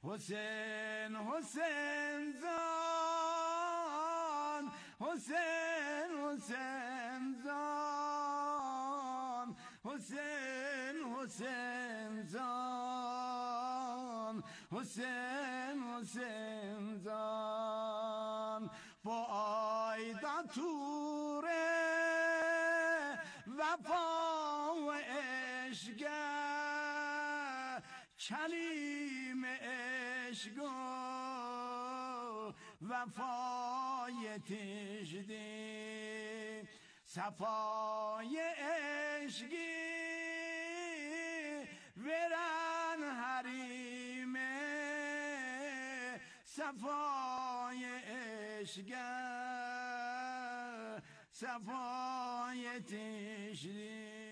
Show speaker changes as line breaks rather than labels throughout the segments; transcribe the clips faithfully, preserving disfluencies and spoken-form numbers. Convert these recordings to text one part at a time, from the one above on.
حسین حسین زان، حسین حسین زان، حسین حسین زان، حسین حسین زان. با آیدا توره وفا و عشقه کلیم عشقو وفای تجدی صفای عشقی ورن حریمه صفای عشقه صفای تجدی.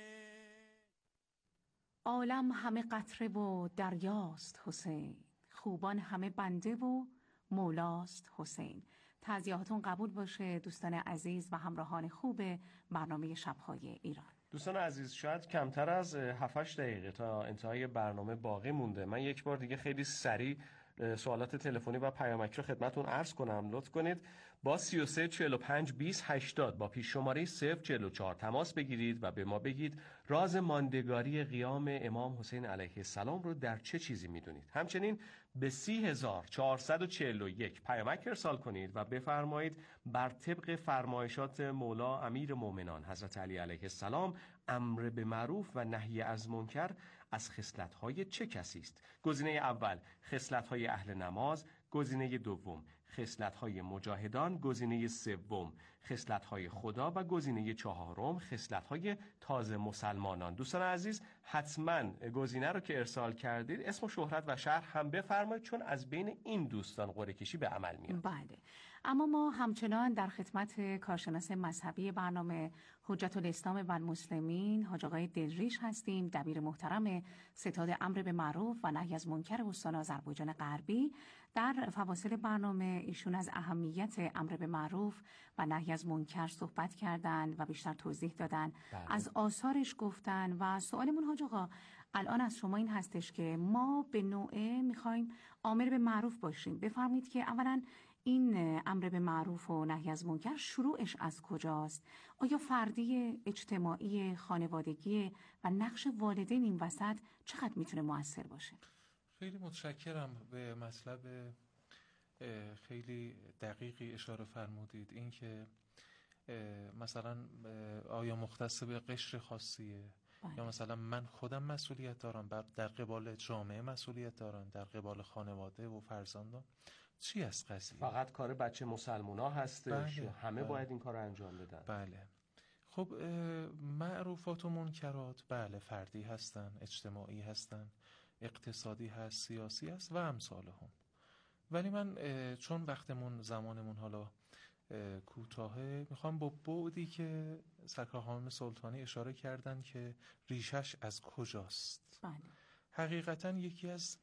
عالم همه قطره و دریاست حسین، خوبان همه بنده و مولاست حسین. تعزیهاتون قبول باشه دوستان عزیز و همراهان خوب برنامه شب‌های ایران.
دوستان عزیز، شاید کمتر از هفت هشت دقیقه تا انتهای برنامه باقی مونده. من یک بار دیگه خیلی سریع سوالات تلفنی و پیامک رو خدمتتون عرض کنم. لطف کنید با سی و سه چهل و پنج بیست هشتاد با پیش شماره صفر چهل و چهار تماس بگیرید و به ما بگید راز ماندگاری قیام امام حسین علیه السلام رو در چه چیزی میدونید. همچنین به سی هزار چهارصد و چهل و یک پیامک ارسال کنید و بفرمایید بر طبق فرمایشات مولا امیر مومنان حضرت علی علیه السلام امر به معروف و نهی از منکر از خصلت‌های چه کسی است؟ گزینه اول خصلت‌های اهل نماز، گزینه دوم خصلت‌های مجاهدان، گزینه سوم خصلت‌های خدا و گزینه چهارم خصلت‌های تازه مسلمانان. دوستان عزیز حتما گزینه رو که ارسال کردید اسم و شهرت و شهر هم بفرمایید، چون از بین این دوستان قرعه کشی به عمل میاد.
بله، اما ما همچنان در خدمت کارشناس مذهبی برنامه حجت الاسلام و المسلمین حاج آقای دلریش هستیم، دبیر محترم ستاد امر به معروف و نهی از منکر استان آذربایجان غربی. در فواصل برنامه ایشون از اهمیت امر به معروف و نهی از منکر صحبت کردن و بیشتر توضیح دادن،
بله.
از آثارش گفتن و سوالمون حاج آقا الان از شما این هستش که ما به نوعه میخوایم امر به معروف باشیم. بفرمایید که اولا این امر به معروف و نهی از منکر شروعش از کجاست؟ آیا فردی، اجتماعی، خانوادگی و نقش والدین این وسط چقدر میتونه مؤثر باشه؟
خیلی متشکرم. به مطلب خیلی دقیقی اشاره فرمودید، این که مثلا آیا مختص به قشر خاصیه
باید.
یا مثلا من خودم مسئولیت دارم، در قبال جامعه مسئولیت دارم، در قبال خانواده و فرزندان. چی از قضیه؟
فقط کار بچه مسلمونا هستش؟
بله.
همه
بله.
باید این کار رو انجام بدن؟
بله. خب معروفات و منکرات بله فردی هستن، اجتماعی هستن، اقتصادی هست، سیاسی هست و امثال هم. ولی من چون وقتمون زمانمون حالا کوتاهه میخوام با بعدی که سرکار خانم سلطانی اشاره کردن که ریشش از کجاست.
بله.
حقیقتا یکی از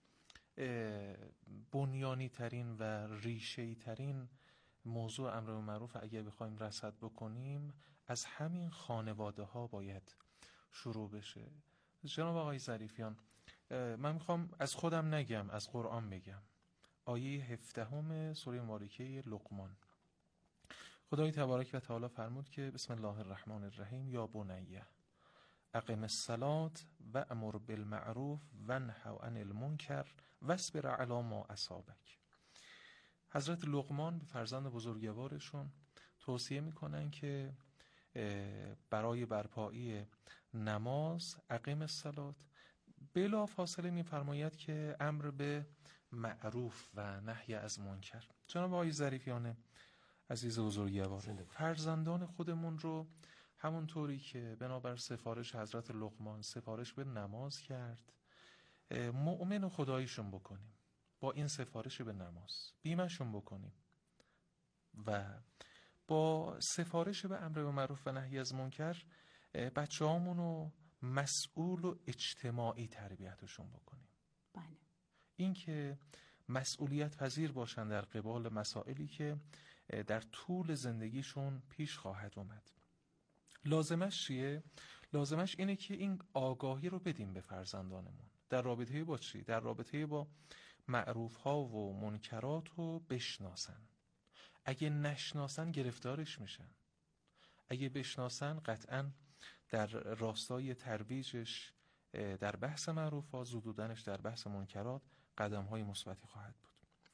بنیانی ترین و ریشه‌ای ترین موضوع امر به معروف اگر بخوایم رصد بکنیم از همین خانواده ها باید شروع بشه. جناب آقای ظریفیان، من میخوام از خودم نگم، از قرآن بگم. آیه هفدهم سوره مبارکه لقمان، خدای تبارک و تعالی فرمود که بسم الله الرحمن الرحیم یا بنیه اقم الصلاة و امر بالمعروف و نهی عن المنکر واصبر علی ما اصابک. حضرت لقمان به فرزند بزرگوارشون توصیه میکنن که برای برپایی نماز اقیم الصلاة، بلا فاصله میفرماید که امر به معروف و نهی از منکر. جناب آقای ظریفیان عزیز بزرگوار، فرزندان خودمون رو همونطوری که بنابر سفارش حضرت لقمان سفارش به نماز کرد مؤمن و خداییشون بکنیم، با این سفارش به نماز بیمشون بکنیم و با سفارش به امر به معروف و نهی از منکر بچه هامونو مسئول و اجتماعی تربیتشون بکنیم.
بله.
این که مسئولیت پذیر باشن در قبال مسائلی که در طول زندگیشون پیش خواهد اومد. لازمش چیه؟ لازمش اینه که این آگاهی رو بدیم به فرزندانمون. در رابطه با چی؟ در رابطه با معروف ها و منکرات رو بشناسن. اگه نشناسن گرفتارش میشن، اگه بشناسن قطعاً در راستای ترویجش در بحث معروف ها، زدودنش در بحث منکرات قدم های مثبتی خواهد بود.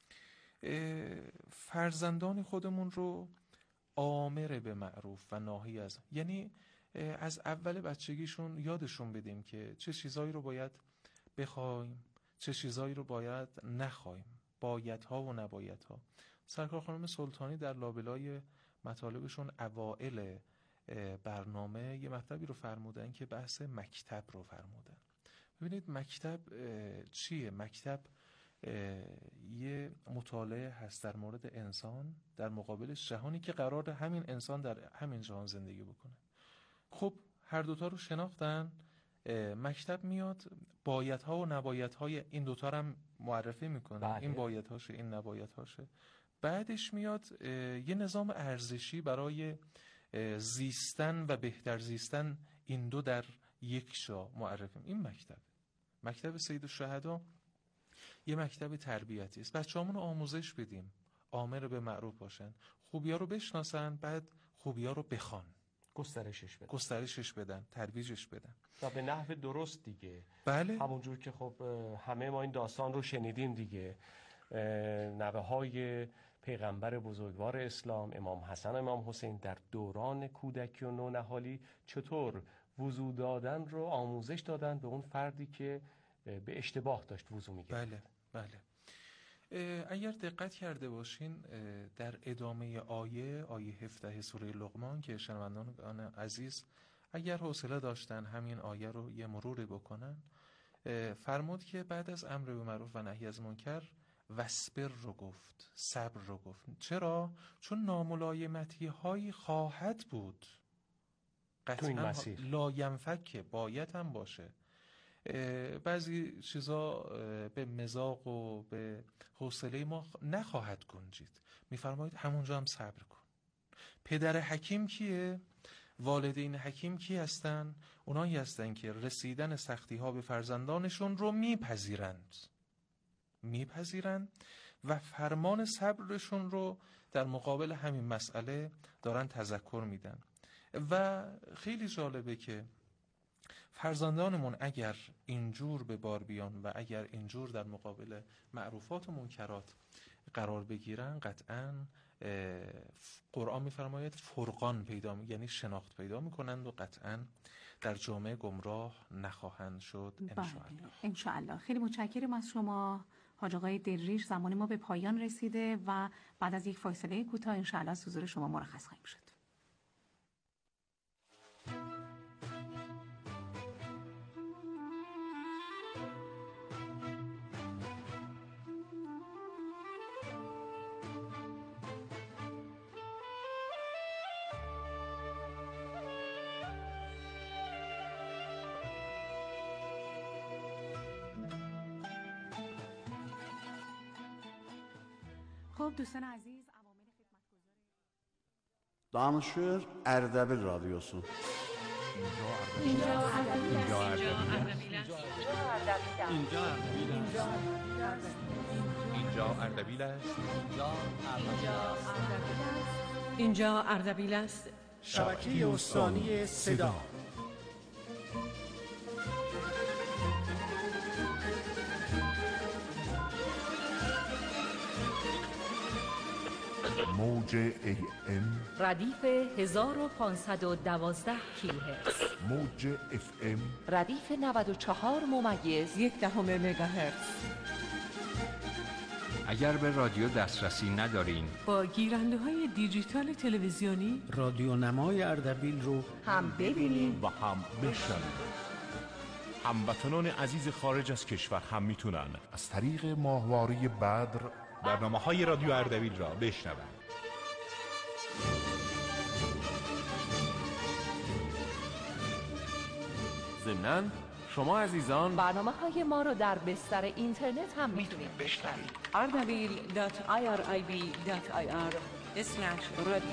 فرزندان خودمون رو آمر به معروف و ناهی از، یعنی از اول بچگیشون یادشون بدیم که چه چیزایی رو باید بخوایم، چه چیزایی رو باید نخوایم، بایدها و نبایدها. سرکار خانم سلطانی در لابلای مطالبشون اوائل برنامه یه مطلبی رو فرمودن که بحث مکتب رو فرمودن. ببینید مکتب چیه؟ مکتب یه مطالعه هست در مورد انسان در مقابل جهانی که قرار همین انسان در همین جهان زندگی بکنه. خب هر دوتا رو شناختن، مکتب میاد بایدها و نبایدهای این دوتا رو هم معرفی میکنه. بله. این بایدهاشه، این نبایدهاشه. بعدش میاد یه نظام ارزشی برای زیستن و بهتر زیستن این دو در یک جا معرفی. این مکتب مکتب سید الشهدا یه مکتب تربیتی است. بچه‌هامون رو آموزش بدیم، آمر به معروف باشن، خوبی‌ها رو بشناسن، بعد خوبی‌ها رو بخوان،
گسترشش بدن
گسترشش بدن، ترویجش بدن
و به نحو درست دیگه.
بله.
همونجور که خب همه ما این داستان رو شنیدیم دیگه، نوه‌های پیغمبر بزرگوار اسلام امام حسن امام حسین در دوران کودکی و نونهالی چطور وضو دادن رو آموزش دادن به اون فردی که به اشتباه داشت وضو می‌گرفت.
بله بله. اگر دقت کرده باشین در ادامه آیه آیه هفده سوره لقمان که شنوندگان عزیز اگر حوصله داشتن همین آیه رو یه مروری بکنن، فرمود که بعد از امر به معروف و نهی از منکر وصبر رو گفت، صبر رو گفت. چرا؟ چون ناملایمتی هایی خواهد بود
تو این مسیر،
لاینفک باید هم باشه. بعضی چیزا به مزاق و به حوصله ما نخواهد گنجید. میفرمایید همونجا هم صبر کن. پدر حکیم کیه؟ والدین حکیم کی هستن؟ اونایی هستن که رسیدن سختی ها به فرزندانشون رو میپذیرند میپذیرند و فرمان صبرشون رو در مقابل همین مسئله دارن تذکر میدن. و خیلی جالبه که فرزندانمون اگر اینجور به بار بیان و اگر اینجور در مقابل معروفات و منکرات قرار بگیرن، قطعاً قرآن میفرماید فرقان پیدا می، یعنی شناخت پیدا میکنند و قطعاً در جامعه گمراه نخواهند شد انشاءالله.
انشاءالله. خیلی متشکرم از شما حاج آقای دلریش. زمان ما به پایان رسیده و بعد از یک فاصله کوتاه انشاءالله از حضور شما مرخص خواهیم شد. خب دوستان عزیز، عوامل خدمتگزار
دانشور اردبیل رادیوسو.
اینجا اردبیل است.
اینجا اردبیل است.
اینجا اردبیل است.
شبکه استانی صدا.
موج ای ام
ردیف هزار و پانصد و دوازده کیلوهرتز.
موج اف ام
ردیف نود و چهار ممیز یک دهم مگاهرتز.
اگر به رادیو دسترسی ندارین،
با گیرنده های دیجیتال تلویزیونی
رادیو نمای اردبیل رو
هم ببینید
و هم بشنوید. هموطنان عزیز خارج از کشور هم میتونن از طریق ماهواره بدر
برنامه های رادیو اردبیل را بشنوند.
ضمناً شما عزیزان
برنامه های ما رو در بستر اینترنت هم میتونید بشنوید. اردبیل دات آی آر آی بی دات آی آر اسلش رادیو.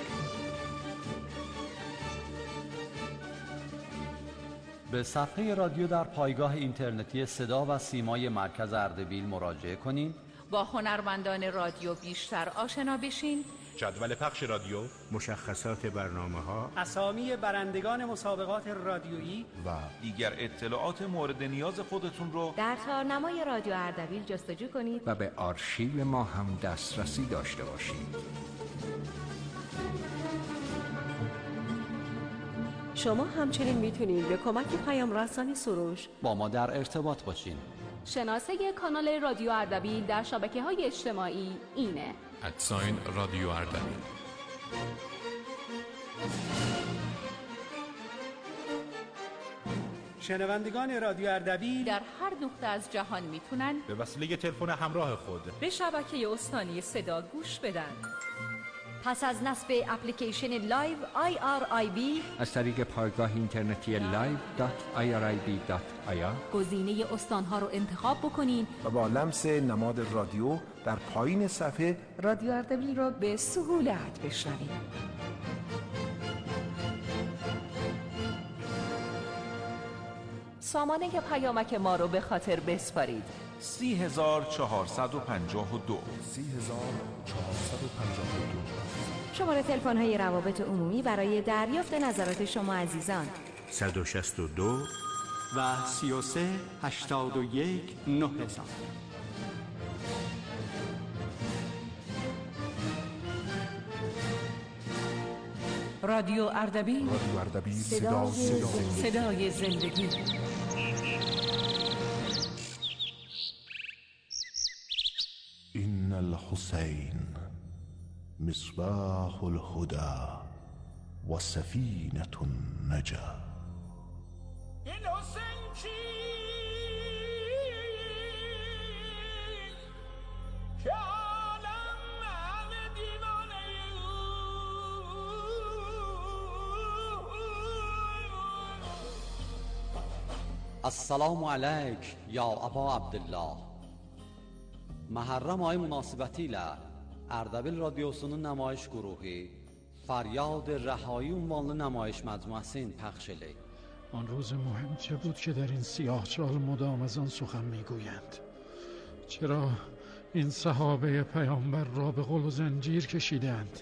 به صفحه رادیو در پایگاه اینترنتی صدا و سیمای مرکز اردبیل مراجعه کنید
با هنرمندان رادیو بیشتر آشنا بشین.
جدول پخش رادیو،
مشخصات برنامه‌ها،
اسامی برندگان مسابقات رادیویی
و دیگر اطلاعات مورد نیاز خودتون رو
در تارنمای رادیو اردبیل جستجو کنید
و به آرشیو ما هم دسترسی داشته باشید.
شما همچنین میتونید به کمک پیام رسانی سروش
با ما در ارتباط باشین.
شناسه کانال رادیو اردبیل در شبکه‌های اجتماعی اینه:
ادساین رادیو اردبیل.
شنوندگان رادیو اردبیل
در هر نقطه از جهان میتونن
به وسیله تلفن همراه خود
به شبکه استانی صدا گوش بدن.
پس از نصب اپلیکیشن لایو آی آر آی بی
از طریق پایگاه اینترنتی لایو دات آی آر آی بی دات آی آر
گزینه استانها رو انتخاب بکنین
و با لمس نماد رادیو در پایین صفحه
رادیو اردبیل رو به سهولت بشنوید. سامانه پیامک ما رو به خاطر بسپارید:
سی هزار چهارصد و پنجاه و دو
سی هزار چهارصد و پنجاه و دو.
شماره تلفن های روابط عمومی برای دریافت نظرات شما عزیزان:
صد و شصت و دو و سی و سه هشتاد و یک نه هزار.
رادیو اردبیل،
رادیو اردبیل،
صدای, صدای, صدای زندگی.
این الحسین مصباح الهدى و سفینة النجا.
این حسین چی که عالم همه دیوانه
السلام علیک یا ابا عبدالله. محرم های مناسبتی له اردبیل رادیوسunun نمایش گروهی فریاد رهایی عنوان نمایش مجموعه‌سین پخش eləyik.
آن روز مهم چه بود که در این سیاه چال مدام از آن سخن میگویند؟ چرا این صحابه پیامبر را به غل و زنجیر کشیدند؟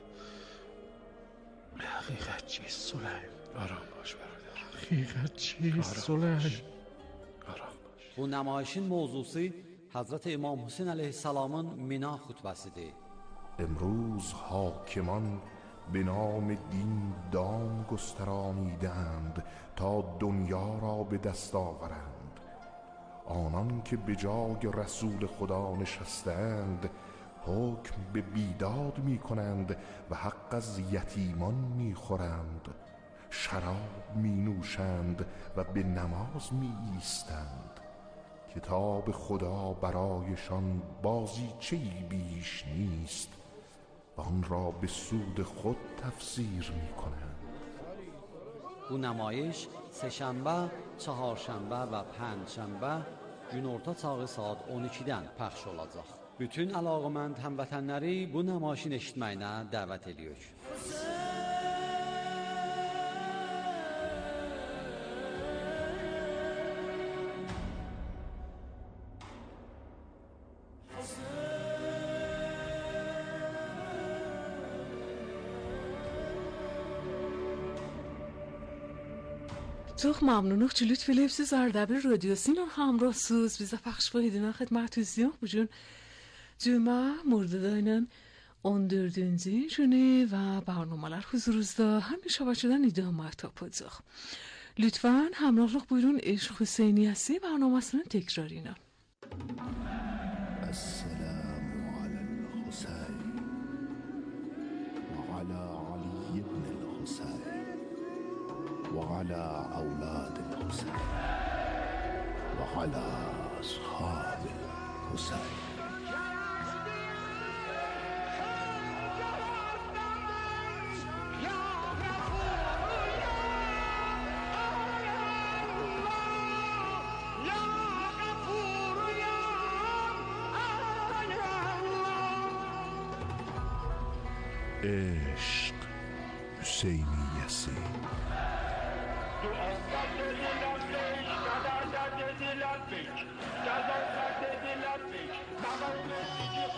حقیقت چیست سلیم؟
آرام باش برادر.
حقیقت چیست سلیم؟
آرام باش.
Bu namaişin mövzusu Hazret İmam Hüseyin aleyhisselamın mina xutbəsidir.
امروز حاکمان به نام دین دام گسترانیدند تا دنیا را به دست آورند. آنان که به جای رسول خدا نشستند حکم به بیداد می کنند و حق از یتیمان می خورند، شراب می نوشند و به نماز می ایستند. کتاب خدا برایشان بازیچه‌ای بیش نیست و آن را به سود خود تفسیر می کنند.
Bu namayiş səhşənbə, çaharşənbə və pənçənbə günorta çağı saat on ikidən pəxş olacaq. Bütün əlaqəmənd həmvətənləri bu namaişin eşitməyinə dəvət edirik.
Çox məmnunuq ki, lütf eləyibsiz Ərdəbil radiosu ilə həmrahsınız. Bizə pəxş edilən xidmətiniz bu gün cümə Murdada ilə on dördüncü günü və برنامه‌lar huzurunuzda həmişə başladan idamət tapacaq. Lütfən həmrahlıq buyurun Eşq Hüseyniyəsi برنامه‌sinin təkrarına.
السلام على الحسين وعلى علي بن الحسين وعلى أولاد الحسين وعلى أصحاب الحسين. عشق حسینیسی.
Dediler pek, gazoz dediler pek, babamın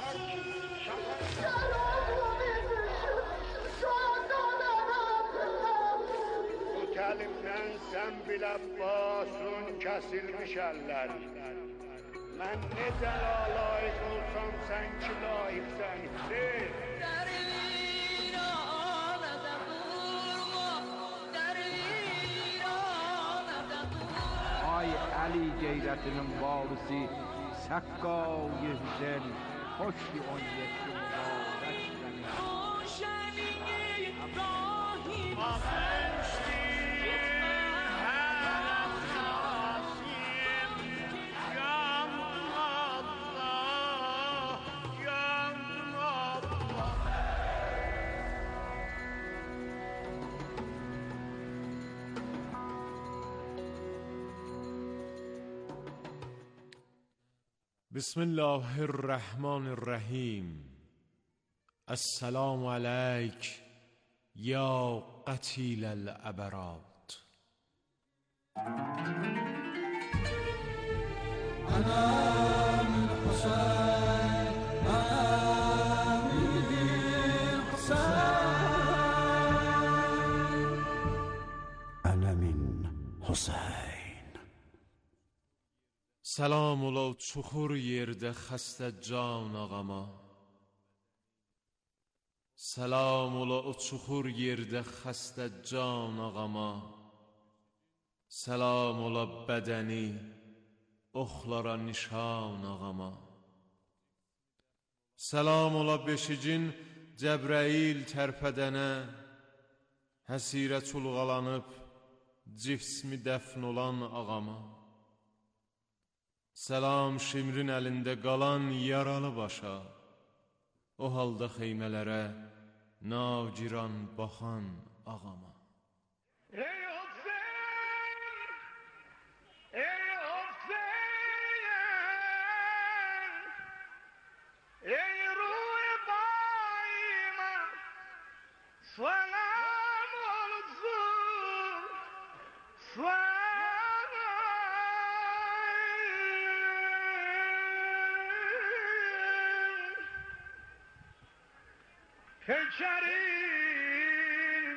sen bile başın kesilmişerler. Ben ne cela layık olsam sen ki layıksan Hüseyin.
Ay Ali gayrətinin varisi Səqqay Hüseyin, hoş ki on yedi mübarək səni.
بسم الله الرحمن الرحیم. السلام علیک یا قتیل العبرات.
انا من حسین انا من حسین
انا من حسین.
سلام ola çuxur yerdə xəstə can ağama. Salam ola o çuxur yerdə xəstə can ağama. Salam ola bədəni oxlara nişan ağama. Salam ola beşicin Cəbrəil tərpədənə. Həsirə çulğalanıb cismi dəfn olan ağama. Salam Şimrin əlində qalan yaralı başa. O halda xeymələrə navciran baxan ağama.
Ey Hüseyin, ey Hüseyin, ey ruh-i baima, selam olsun, selam. Hünkârin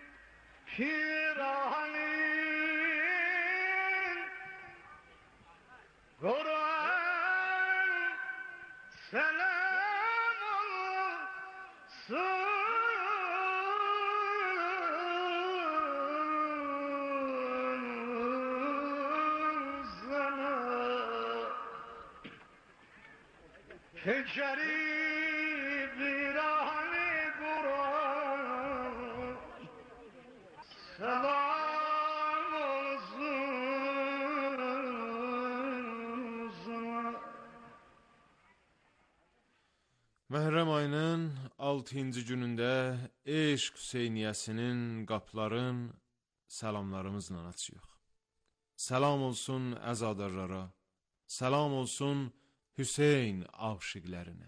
Piranin Kur'an selam olsun sana. Hünkârin
Məhrəm ayının altıncı günündə eşq Hüseyniyyəsinin qapıların salamlarımızla açıyıq. Salam olsun əzadarlara, salam olsun Hüseyn aşiqlərinə.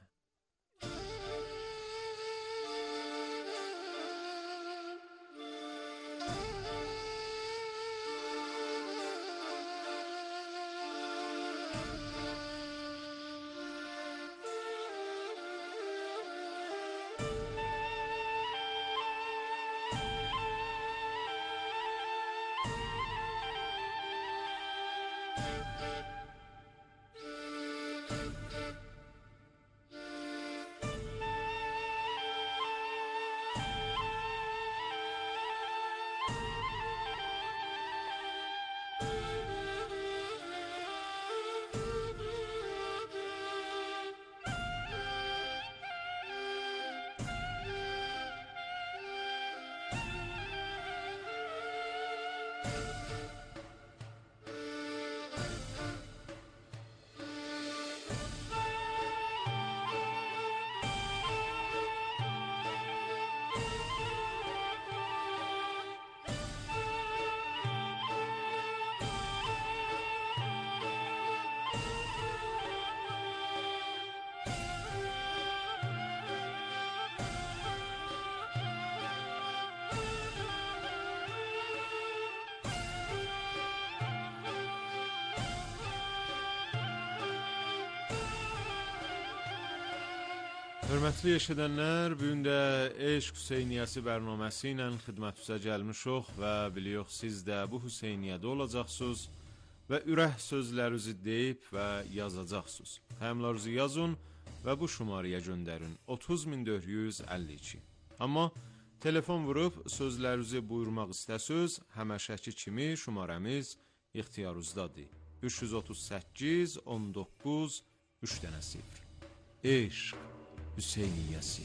Hörmətli eşidənlər, bu gün də Eşq Hüseyniyyəsi bərnaməsi ilə xidmətinizə gəlmişik və biliyox siz də bu Hüseyniyyədə olacaqsınız və ürək sözlərinizi deyib və yazacaqsınız. Xəyamlarınızı yazın və bu şumarıya göndərin otuz min dörd yüz əlli iki. Amma telefon vurub sözlərinizi buyurmaq istəsiniz, həməşəki kimi şumarəmiz ixtiyarınızdadır. üç yüz otuz səkkiz on doqquz üç dənə sıfır. Eşq Hüseyniyyəsi.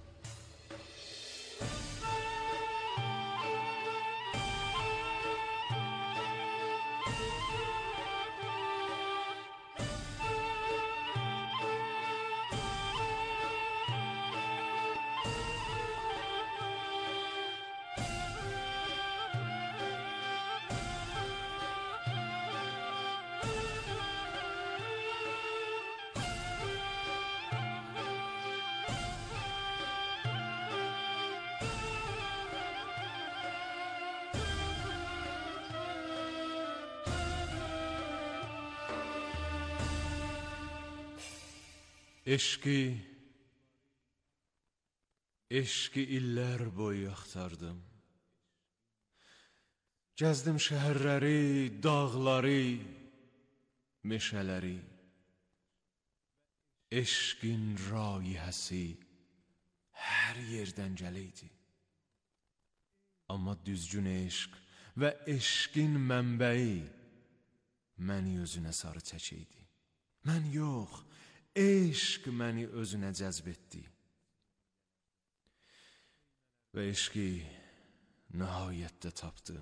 Eşqi, eşqi illər boyu axtardım. Gəzdim şəhərləri, dağları, meşələri. Eşqin raihəsi hər yerdən gələydi. Amma düzgün eşq və eşqin mənbəyi məni özünə sarı çəkəydi. Mən yox, eşq məni özünə cəzb etdi. Və eşqi nəhayətdə tapdım.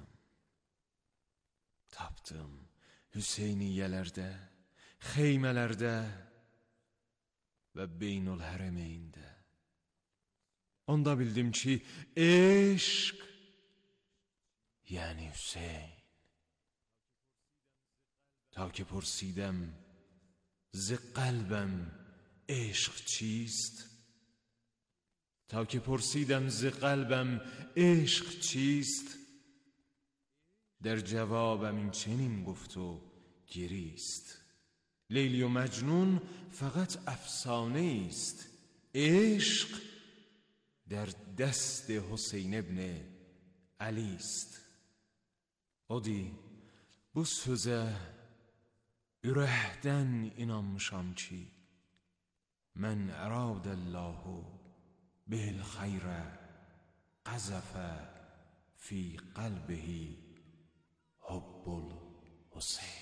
Tapdım Hüseyniyyələrdə, xeymələrdə və Beynül Hərəmeyndə. Onda bildim ki, eşq yəni Hüseyn. تا که پرسیدم ز قلبم عشق چیست تا که پرسیدم ز قلبم عشق چیست در جوابم این چنین گفت و گریست لیلی و مجنون فقط افسانه است عشق در دست حسین ابن علی است o di bu sözə ürəkdən inanmışam ki mən əradəllahu bil xayrə qəzəfə fi qalbihi hubbul Hüseyn.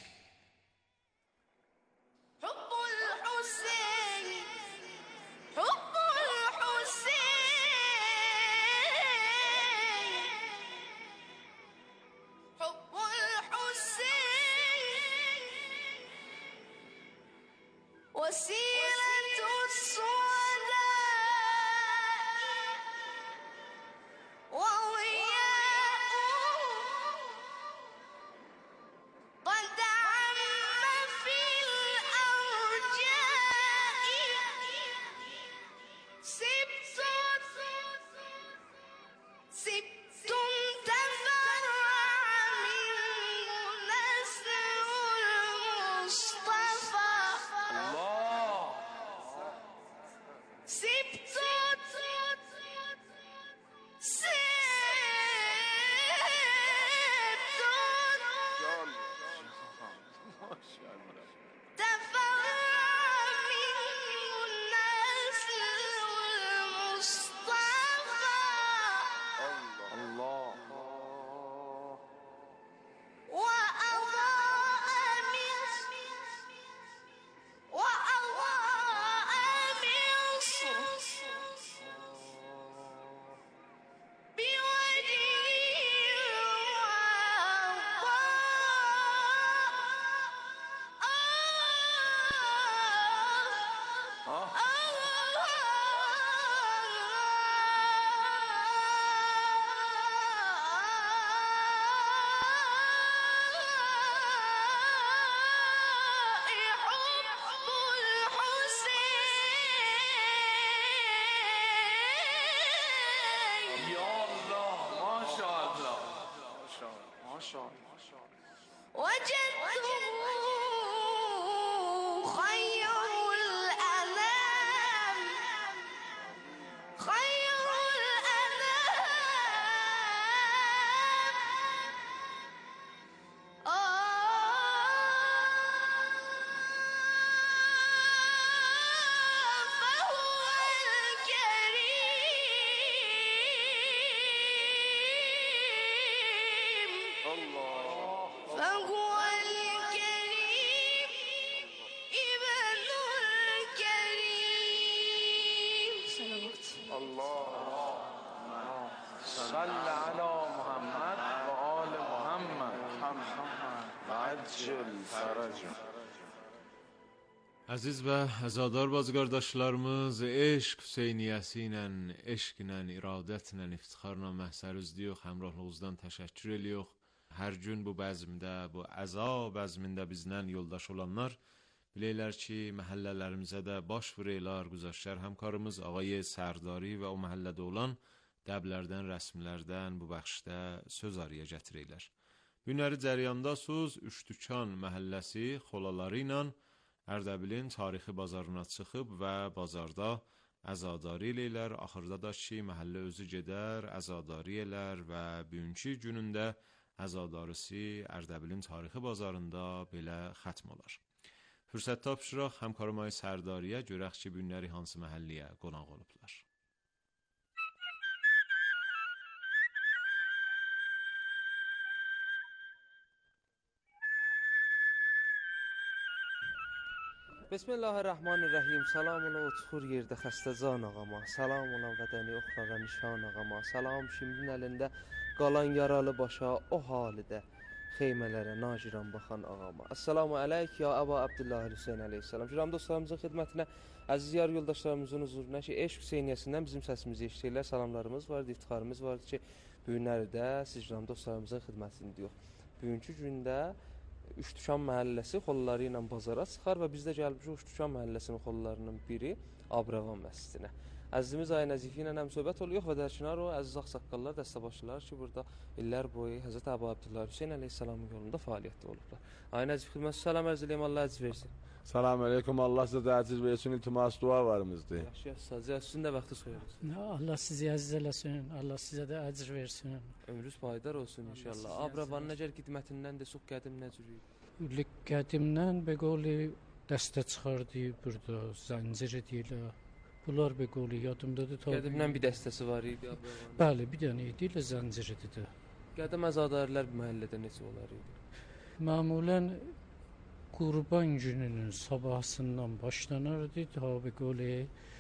صل علی محمد و آل محمد عجل فرجهم.
Əziz və əzadar bazıqardaşlarımız, eşq Hüseyniyəsi ilə, eşqlə, iradətlə, iftixarla məhsər üzlüyük, həmrahlıqızdan təşəkkür edirik. Hər gün bu bəzmdə, bu əza bəzmində bizdən yoldaş olanlar bilirlər ki, məhəllələrimizə də baş vururlar, güzəştlər həmkarımız Ağay Sərdari və o məhəllədə olan dəblərdən, rəsmlərdən bu bəxşdə söz araya gətirirlər. Günləri cəriyandasız, Üçtükan məhəlləsi xolaları ilə Ərdəbilin tarixi bazarına çıxıb və bazarda əzadari eləylər. Axırda da ki, məhəllə özü gedər, əzadari elər və bugünkü günündə əzadarisi Ərdəbilin tarixi bazarında belə xətm olar. Fürsət tapışıraq həmkarım Ay Sərdariyə görək ki, günləri hansı məhəlliyə qonaq olublar.
Bismillahirrahmanirrahim. Salam ola o çıxır yerdə xəstəcan ağama. Salam ola vədəni oxrağa nişan ağama. Salam şimdin əlində qalan yaralı başa o halidə xeymələrə naciran baxan ağama. Assalamu aleyk ya Əba Abdullah Hüseyn aleyhisselam. Kiram dostlarımızın xidmətinə, əziz yar yoldaşlarımızın huzuruna ki, eşq Hüseyniyəsindən bizim səsimizi eşitirlər. Salamlarımız vardı, iftiharımız vardı ki, bugünləri də siz kiram dostlarımızın xidmətini deyirik. Bugünkü gündə Üçtükan məhəlləsi xolları ilə bazara çıxar və biz də gəlmişik Üçtükan məhəlləsinin xollarının biri Abravan məscidinə. Əzizimiz Ay Nəzifi ilə həm söhbət oluyor və dərkinar o əziz ağsaqqallar, dəstəbaşlılar ki, burada illər boyu Həzrət Əbu Abdullah Hüseyn əleyhisselamın yolunda fəaliyyətdə olublar. Ay Nəzifi xidməsi salam ərz eləyəm, Allah əziz versin.
Salam əleykum, Allah sizə də əziz versin, iltimas dua varımızdır.
Yaxşı, yaxşı, sizin də vaxtı soyarız.
Allah sizi əziz eləsin, Allah sizə də əcr versin.
Ömrünüz payidar olsun inşallah. Abravanın necər xidmətindən də çox qədim nə cür idi?
Qədimdən be qoli dəstə çıxardı burada, zəncir edilə. Bunlar be qoli yadımdadır.
Qədimdən bir dəstəsi var idi Abravanın.
Bəli, bir dənə idi, ilə zəncir idi.
Qədim əzadarilər bu məhəllədə necə olar idi?
Məmulən Qurban gününün sabahısından başlanırdı, tabi qoli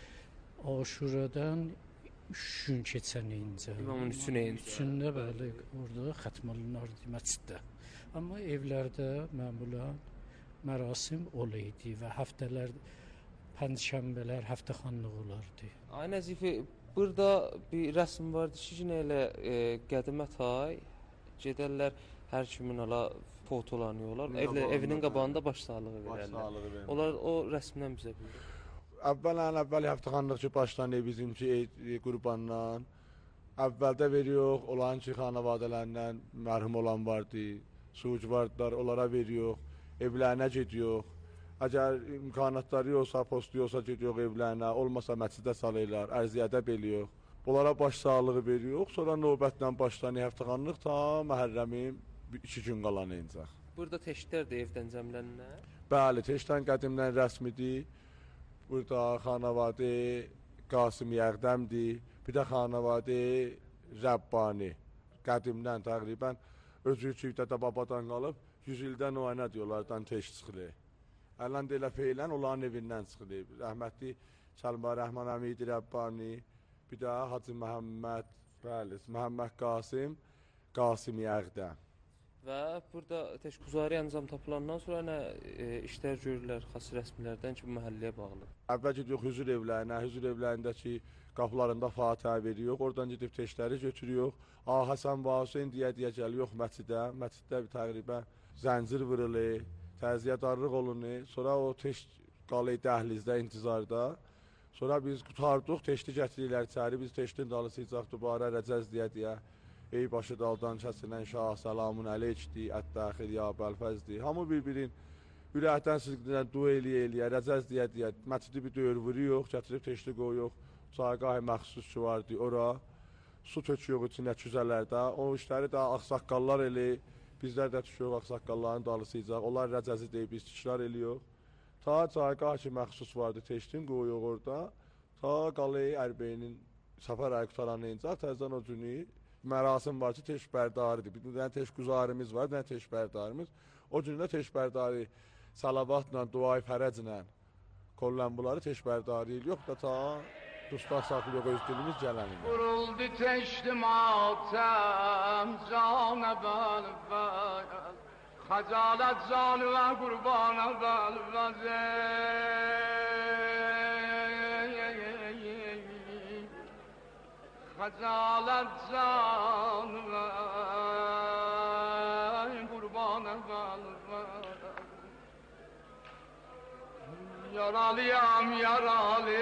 Aşuradan üç gün keçənincə.
İmamın üçün eyincə.
Üçündə bəli, orada xətm olunardı məsciddə. Amma evlərdə məmulən mərasim olaydı və həftələr, pəncşənbələr, həftəxanlıq olardı.
Ay Nəzifi, burada bir rəsm vardı ki, elə e, qədimə tay gedərlər hər kimin ala fotolanıyorlar. Evlə, evinin qabağında başsağlığı verirlər. Onlar o rəsmdən bizə bilir.
Əvvələn əvvəl həftəxanlıq ki, başlanıyor bizimki qurbandan. Əvvəldə veriyor, olan ki, xanavadələrindən mərhum olan vardı, suç vardılar, onlara veriyor, evlərinə gidiyor. Əgər imkanatları yoxsa, postu yoxsa gidiyor evlərinə, olmasa məscidə salırlar, ərziyyədə beliyor. Onlara başsağlığı veriyor, sonra növbətlə başlanıyor həftəxanlıq ta Məhərrəmin iki gün qalanıncaq.
Burada teşkilər də evdən cəmlənlər?
Bəli, teşkdən qədimdən rəsmidir. Burada xanavadı Qasım Yəqdəmdir, bir də xanavadı Rəbbani. Qədimdən təqribən özü çiftə də babadan qalıb, yüz ildən o nə diyorlardan teşk çıxılır. Ələn də elə feylən onların evindən çıxılır. Rəhmətli Səlma Rəhman Əmidi Rəbbani, bir də Hacı Məhəmməd, bəli, Məhəmməd Qasım, Qasım Yəqdəm.
Və burada təşküzari əncam tapılandan sonra nə e, işlər görürlər xas rəsmilərdən ki, bu məhəlləyə bağlı?
Əvvəl gidiyor hüzur evlərinə, hüzur evlərindəki qapılarında Fatihə veriyor, oradan gidib teşkləri götürüyor. A, Həsən və Hüseyn deyə-deyə gəliyor məscidə, məsciddə təqribən zəncir vırılır, təziyyədarlıq olunur, sonra o teşk qalır dəhlizdə, intizarda. Sonra biz qutardıq, teşki gətirirlər içəri, biz teşkin dalısıyacaq, dubara rəcəz deyə-deyə. Ey başı daldan kəsilən şah, salamun əleyçdi, ət-dəxir, ya bəlfəzdi. Hamı bir-birin ürəkdən sizdən dua eləyə-eləyə, rəcəz deyə-deyə, məscidi bir döyür vuruyor, gətirib teşki qoyuyor. Sahigah məxsus ki vardı, ora su töküyor içində küzələrdə. O işləri də ağsaqqallar eləyir, bizlər də düşüyor ağsaqqalların dalısıyacaq. Onlar rəcəzi deyib, biz tikrar eləyiyor. Ta sahigah ki məxsus vardı, teşkin qoyuyor orada. Ta qalıyı ərbeyinin səfər ayı qutaranıyacaq, təzdən o günü mərasim var ki, teşbərdarıdır. Bir dənə teşküzarimiz var, bir dənə teşbərdarımız. O gündə teşbərdarı salavatla, duayı fərəclə kollən bunları teşbərdarı yox da ta dustaq saxlıyıq öz dilimiz gələnində.
Vuruldu teşti matem canə bəl bəl Xəcalət canı və qurbanə bəl bəl Xəcalət canı və qurbanə bəl bəl Yaralıyam yaralı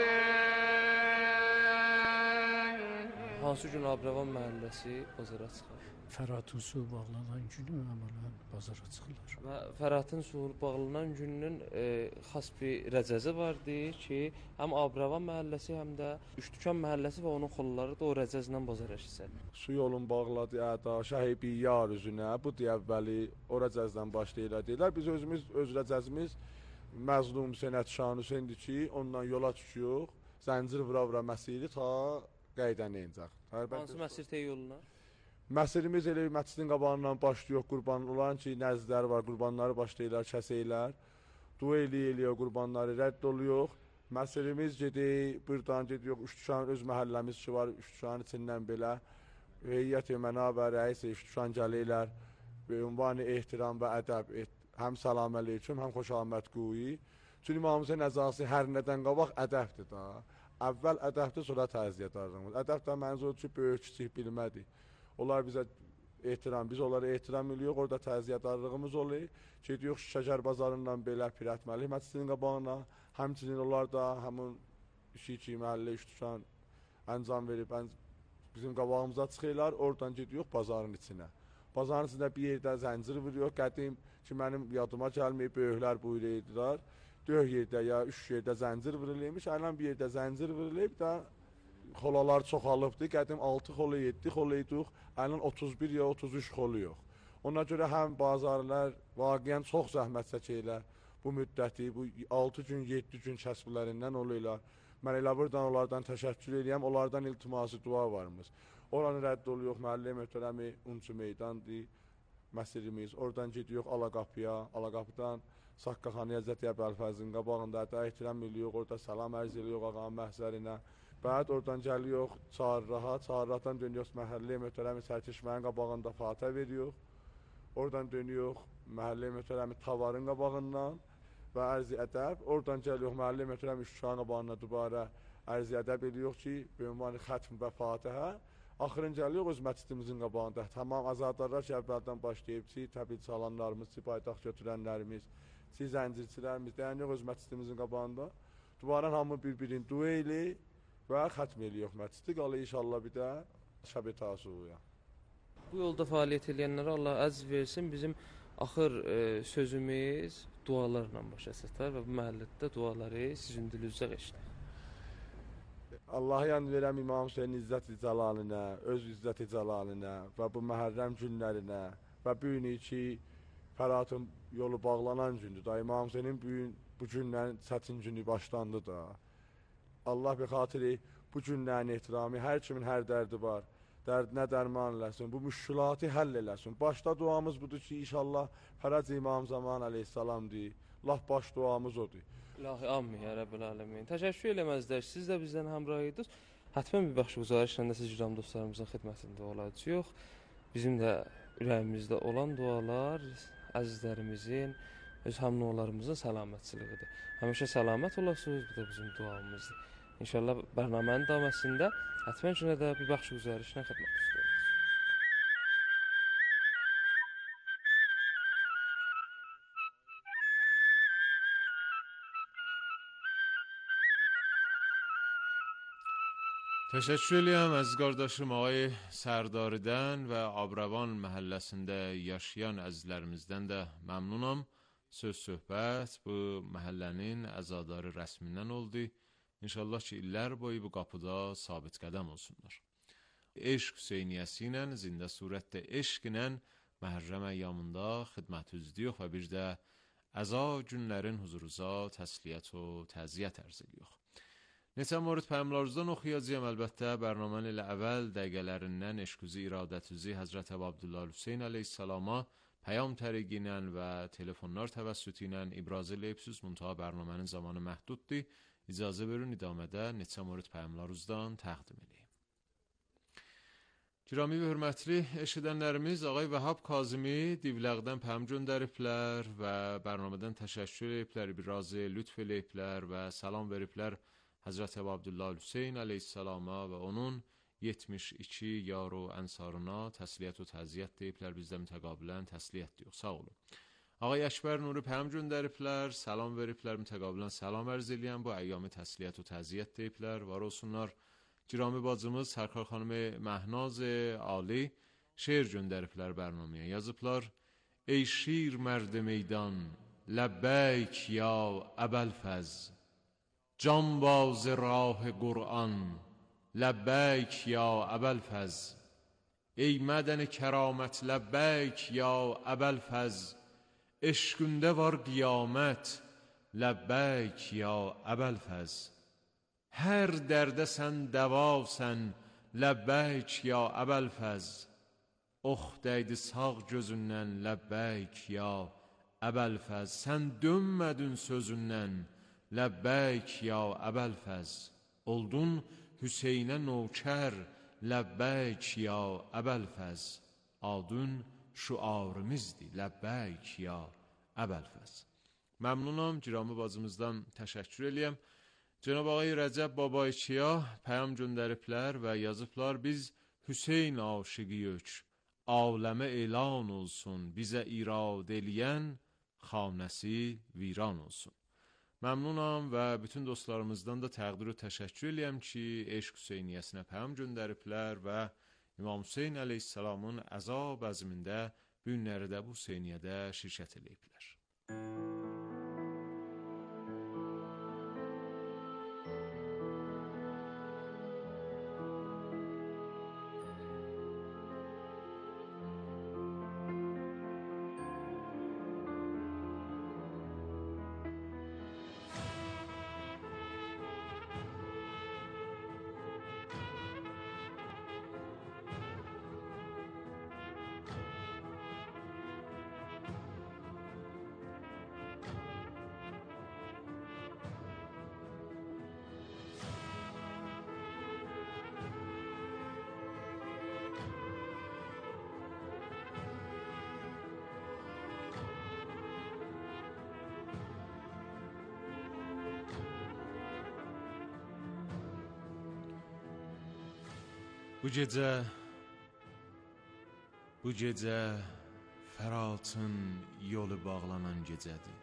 Hansı gün Abravan məhəlləsi bazara çıxar?
Fəratın suyu bağlanan günü əmələn bazara çıxırlar.
Və Fəratın suyu bağlanan gününün e, xas bir rəcəzi vardı ki, həm Abravan məhəlləsi, həm də Üçtükan məhəlləsi və onun xolları da o rəcəzlə bazara çıxır.
Su yolun bağladı əda şəhibi yar üzünə, bu deyə əvvəli o rəcəzdən başlayırlar deyirlər. Biz özümüz, öz rəcəzimiz məzlum sənətşan Hüseyndir ki, ondan yola düşüyoruz, zəncir vura-vura məsiri ta Qəydəni incaq.
Hansı məsir tey yoluna?
Məsirimiz elə məscidin qabağından başlayıq, qurban olan ki, nəzlər var, qurbanları başlayırlar, kəsəylər. Dua eləyə-eləyə qurbanları rədd oluyor. Məsirimiz gedik, buradan gedirik, Üçtükan öz məhəlləmiz ki var, Üçtükanın içindən belə. Heyət-i mənabə, rəis Üçtükan gəlirlər, ünvanı ehtiram və ədəb, həm salam əleyküm, həm xoş amət quyi. Çünki İmam Hüseyn əzası hər nədən qabaq ədəbdir da. Əvvəl ədəbdir, sonra təziyyədarlığımız. Ədəbdən mənzur ki, böyük kiçik bilmədik. Onlar bizə ehtiram, biz onlara ehtiram edirik, orada təziyyədarlığımız olur. Gedirik Şəkər bazarından belə pirətməli məscidin qabağına. Həmçinin onlar da həmin işi məhəllə Üçtükan əncam verib bizim qabağımıza çıxırlar, oradan gedirik bazarın içinə. Bazarın içində bir yerdə zəncir vuruyor, qədim ki, mənim yadıma gəlməyib, böyüklər buyuruydular. Dörd yerdə ya üç yerdə zəncir vuruluymuş, ələn bir yerdə zəncir vuruluyub da xolalar çoxalıbdır. Qədim altı xolu, yeddi xolu idik, ələn otuz bir ya otuz üç xolu yox. Ona görə həm bazarlar vaqiən çox zəhmət çəkirlər bu müddəti, bu altı gün, yeddi gün kəsblərindən olurlar. Mən elə buradan onlardan təşəkkür edirəm, onlardan iltiması dua varmış. Oranı rədd oluyor, məhəllə möhtərəmi Uncu meydandır, məsirimiz. Oradan gidiyor Alaqapıya, Alaqapıdan Saqqaxanı Həzrəti Əbəlfəzin qabağında da ehtiram edirik, orada salam ərz edirik ağanın məhzərinə. Bəd oradan gəlirik Çarraha, Çarrahdan dönüyoruz məhəllə möhtərəmi Sərkeşməyin qabağında Fatih veririk. Oradan dönüyoruz məhəllə möhtərəmi Tavarın qabağından və ərz ədəb. Oradan gəlirik məhəllə möhtərəmi Üçtükan qabağına dubara ərz ədəb edirik ki, ünvanı xətm və Fatihə. Axırın gəlirik öz məscidimizin qabağında. Tamam azadarlar ki, əvvəldən başlayıb ki, təbil çalanlarımız, ki, paytaxt götürənlərimiz, ki, zəncirçilərimiz, dəyanıq öz məscidimizin qabağında. Duvaran hamı bir-birini dua eləyir və xətm eləyək məscidi. Qalı inşallah bir də şəb-i tasuya.
Bu yolda fəaliyyət edənlərə Allah əziz versin. Bizim axır e, sözümüz dualarla başa çatar və bu məhəllədə duaları sizin dilinizdə eşidir.
Allah yan verəm İmam Hüseyin izzət-i cəlalinə, öz izzət-i cəlalinə və bu məhərrəm günlərinə və bu günü ki, Fəratın yolu bağlanan gündür da, İmam Hüseynin bu, bu günlərin çətin günü başlandı da. Allah bir xatiri bu günlərin ehtiramı, hər kimin hər dərdi var, dərdinə dərman eləsin, bu müşkülatı həll eləsin. Başda duamız budur ki, inşallah Fərəc İmam Zaman əleyhissalamdır, laf baş duamız odur.
İlahi amin, ya Rəbbəl aləmin. Təşəkkür eləməzdər, siz də bizdən həmrah idiniz. Hətmən bir baxış uzarışla da siz cüram dostlarımızın xidmətində olacaq. Bizim də ürəyimizdə olan dualar əzizlərimizin, öz həmnələrimizin səlamətçiliğidir. Həmişə səlamət olasınız, bu da bizim duamızdır. İnşallah bərnamənin davaməsində hətmən günə də bir baxış uzarışla xidmət istəyiriz.
Təşəkkür edirəm əziz qardaşım ağay Sərdarıdan və Abravan məhəlləsində yaşayan əzizlərimizdən də məmnunam. Söz söhbət bu məhəllənin əzadarı rəsmindən oldu. İnşallah ki, illər boyu bu qapıda sabit qədəm olsunlar. Eşq Hüseyniyyəsi ilə, zində surətdə eşq ilə məhərrəm əyyamında xidmət üzlüyük və bir də əza günlərin huzuruza təsliyyət və təziyyət ərz edirik. Neçə mورد pəyamlarınızdan oxuyacağım əlbəttə. Bərnamənin ilə əvvəl dəqiqələrindən eşqüzü iradətüzü Həzrət Əbu Abdullah Hüseyn əleyhissalama pəyam təriqi ilə və telefonlar təvəssütü ilə ibraz eləyibsiniz. Muntaha bərnamənin zamanı məhduddur. İcazə verin idamədə neçə mövrid pəyamlarınızdan təqdim edeyim. Girami və hörmətli eşidənlərimiz, Ağay Vəhab Kazimi Divləqdən pəyam göndəriblər və bərnamədən təşəkkür ediblər, biraz lütf ediblər və salam veriblər Həzrət Əbu Abdullah Hüseyn əleyhissalama və onun yetmiş iki yar o ənsarına təsliyyət və təziyyət deyiblər, bizdə mütəqabilən təsliyyət deyək. Sağ olun. Ağay Əkbər Nuri pəyam göndəriblər, salam veriblər, mütəqabilən salam ərz eləyən, bu əyyamı təsliyyət və təziyyət deyiblər. Var olsunlar. Girami bacımız Sərkar xanım Məhnaz Ali şeir göndəriblər bərnaməyə. Yazıblar: Ey şir mərd meydan, ləbbəyk ya əbəlfəz, canbaz rah Qur'an, ləbbəyk ya əbəlfəz. Ey mədəni kəramət, ləbbəyk ya əbəlfəz, eşqündə var qiyamət, ləbbəyk ya əbəlfəz. Hər dərdə sən dəvavsən, ləbbəyk ya əbəlfəz. Ox dəydi sağ gözündən, ləbbəyk ya əbəlfəz. Sən dönmədin sözündən, ləbbəyk ya əbəlfəz. Oldun Hüseynə nökər, ləbbəyk ya əbəlfəz. Adın şüarımızdır, ləbbəyk ya əbəlfəz. Məmnunam, Girami bacımızdan təşəkkür eləyəm. Cənab Ağay Rəcəb Babayçiya pəyam göndəriblər və yazıblar: Biz Hüseyn aşiqiyük, aləmə elan olsun, bizə irad eləyən xanəsi viran olsun. Məmnunam və bütün dostlarımızdan da təqdir və təşəkkür eləyəm ki, eşq Hüseyniyyəsinə pəyam göndəriblər və İmam Hüseyn əleyhissalamın əzab əzmində bu günlərdə bu Hüseyniyyədə şirkət eləyiblər. Bu gecə, bu gecə Fəratın yolu bağlanan gecədir.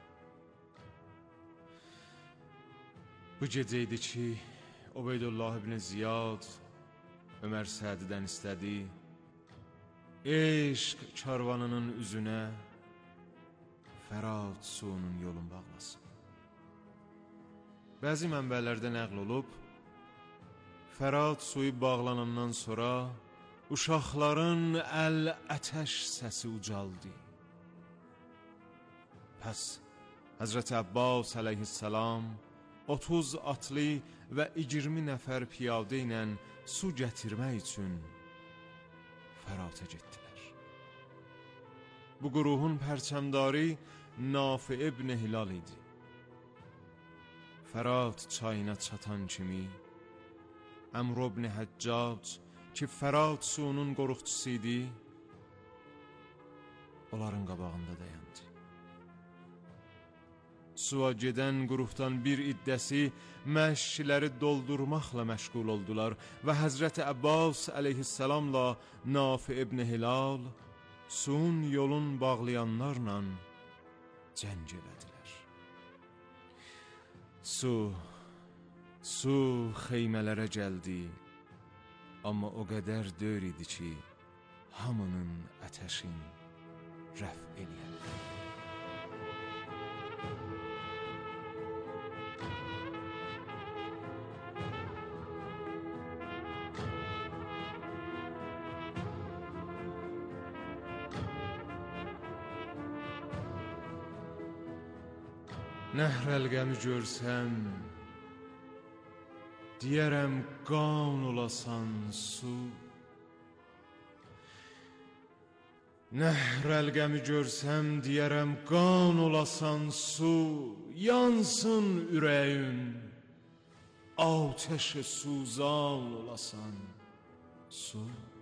Bu gecə idi ki, Ubeydullah ibn Ziyad Ömər Sədidən istədi, eşq karvanının üzünə Fərat suyunun yolun bağlasın. Bəzi mənbələrdə nəql olub, Fərat suyu bağlanandan sonra uşaqların əl-ətəş səsi ucaldı. Pəs Həzrət Əbbas əleyhissalam otuz atlı və iyirmi nəfər piyadə ilə su gətirmək üçün Fərata getdilər. Bu qruhun pərçəmdarı Nafi ibn Hilal idi. Fərat çayına çatan kimi Əmr ibn Həccac ki, Fərat suyunun qoruqçusu idi, onların qabağında dayandı. Suya gedən qruhdan bir iddəsi məşkiləri doldurmaqla məşğul oldular və Həzrət Əbbas əleyhissalamla Nafi ibn Hilal suyun yolun bağlayanlarla cəng elədilər. Su Su xeymələrə gəldi, amma o qədər dör idi ki, hamının ətəşin rəf eləyəndi. Nəhr əlqəmi görsəm, deyərəm qan olasan su. Nəhr əlqəmi görsəm, deyərəm qan olasan su. Yansın ürəyin, آتش سوزان olasan su.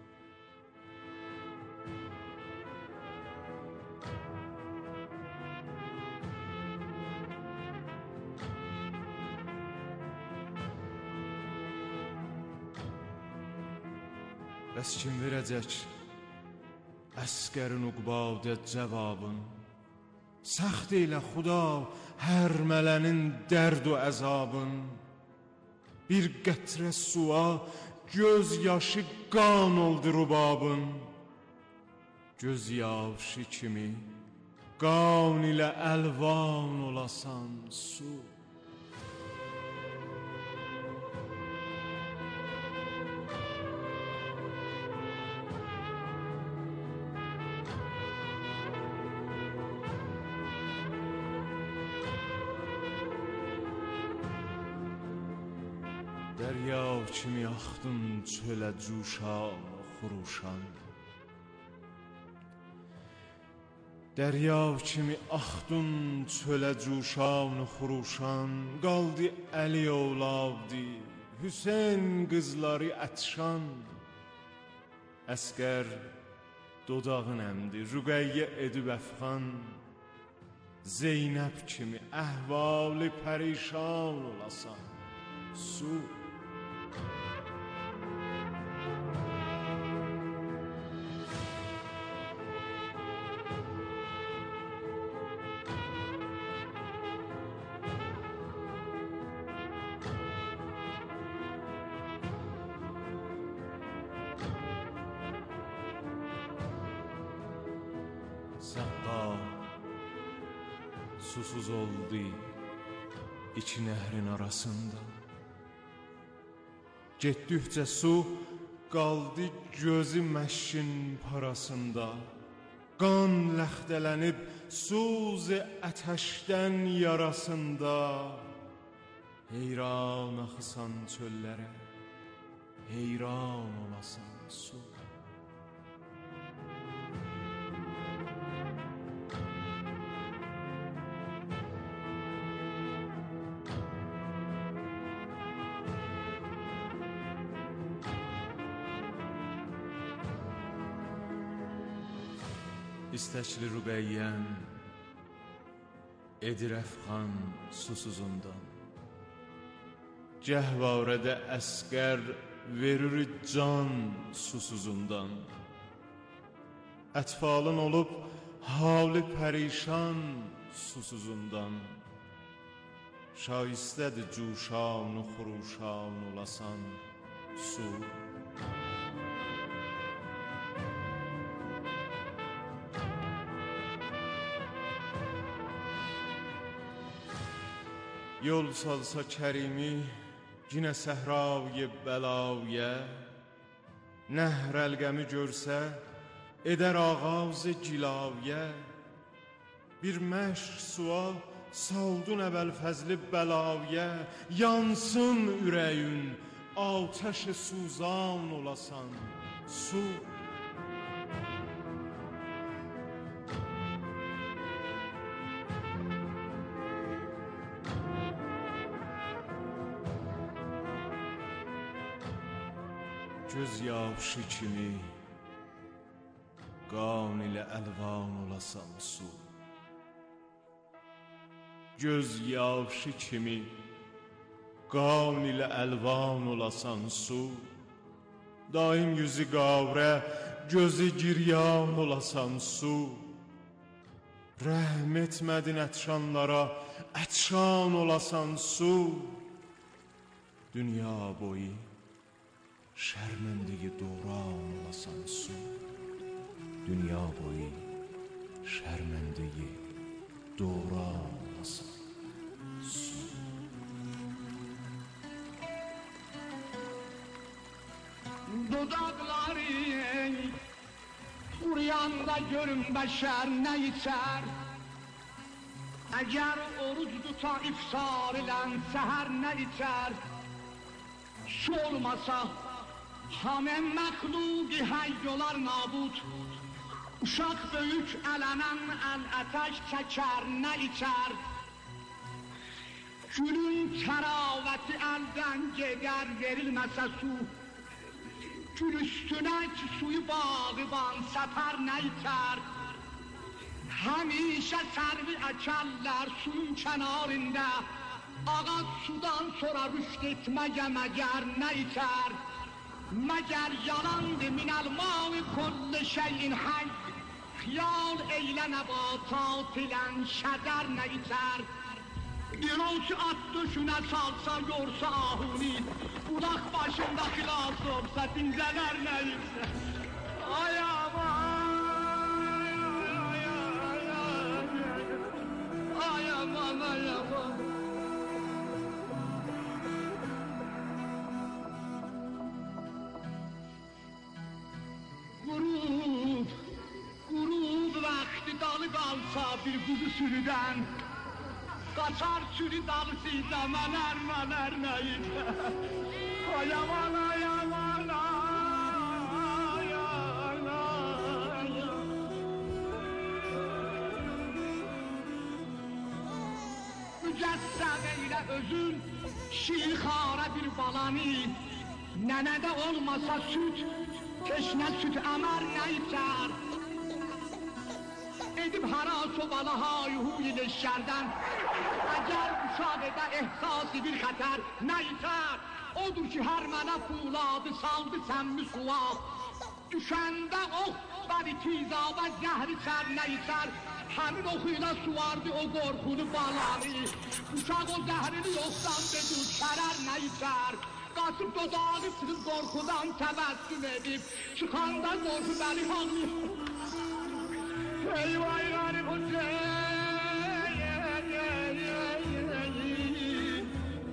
Bəs kim verəcək Əsgərin uqbadə cavabın? Səxt eylə Xuda hər mələnin dərd və əzabın. Bir qətrə suya göz yaşı qan oldu rubabın. Göz yaşı kimi qan ilə əlvan olasan su. Dərya kimi axdın çölə cuşan, xuruşan. Dərya kimi axdın çölə cuşan, xuruşan. Qaldı Əli oğlavdi, Hüseyn qızları ətşan. Əsgər dodağın əmdi, Rüqəyyə edib əfxan. Zeynəb kimi əhvali pərişan olasan su. Səqqa susuz oldu iki nəhrin arasında. Getdikcə su qaldı gözü məşkin parasında. Qan ləxdələnib suzi ətəşdən yarasında. Heyran axısan çöllərə, heyran olasan su. İstəkli Rüqəyyəm edir əfxan susuzundan. Cəhvarədə əsgər verir can susuzundan. Ətfalın olub havli pərişan susuzundan. Şaistədir cuşan, xuruşan olasan su. Yol salsa kərimi Yine səhravye bəlavye. Nəhr əlqəmi görsə Edər ağaz gilavye. Bir məşq sual Saldun əvəl fəzli bəlavye. Yansın ürəyin Atəş-i suzan olasan su. Göz yaşı kimi qan ilə əlvan olasan su. Göz yaşı kimi qan ilə əlvan olasan su. Daim yüzü qavrə, gözü giryan olasan su. Rəhm etmədin ətşanlara, ətşan olasan su. Dünya boyu şərməndəyi doğran olasan su. Dünya boyu şərməndəyi doğran olasan su.
Dudakların kuruyanda görün beşer ne içer. Eğer oruç tuta ifsar ile seher ne içer. Şu olmasa Hamem məxluqi hayyolar nabud. Uşaq böyük ələnən əl-ətəş çəkər, nə içər. Gülün təravəti elden gider verilmese su, gül üstüne suyu bağıban sefer ne içer? Həmişə sərvi əkərlər suyun kənarında, ağac sudan sonra rüşd etməyə məgər nə içər? Məgər yalandır minəl mavi kulli şeyin həy, xiyal eylə nəbatat ilən şədər nə içər? Diyor ki at döşünə salsa yorsa ahuni, bulaq başında xilas olsa dincələr nə içər? Ay aman! Ay aman, ay aman. Qurub, qurub vaxtı dalı qalsa bir quzu sürüdən, qaçar sürü dalı sizə mələr mələr nəyitä. Ay aman, ay aman, ay aman, ay aman. Mücəssəd eylə özün, şirxara bir balanı, nənədə olmasa süt, teşnə süt əmər nə içər? Edib haras o bala hay-huy leşkərdən, əgər uşaq edə ehsası bir xətər nə içər? Odur ki, hər mənə fuladı saldı səmmi suğa, düşəndə ox bəri tizabə zəhr içər nə içər? Həmin oxuyla suvardı o qorxunu balanı, uşaq o zəhrini yoxdan dedi kərər nə içər? Qaçıb dodağı çıxıb qorxudan təbəssüm edib, çıxanda qorxu bəli hanlı. Ey vay qarib Hüseyin,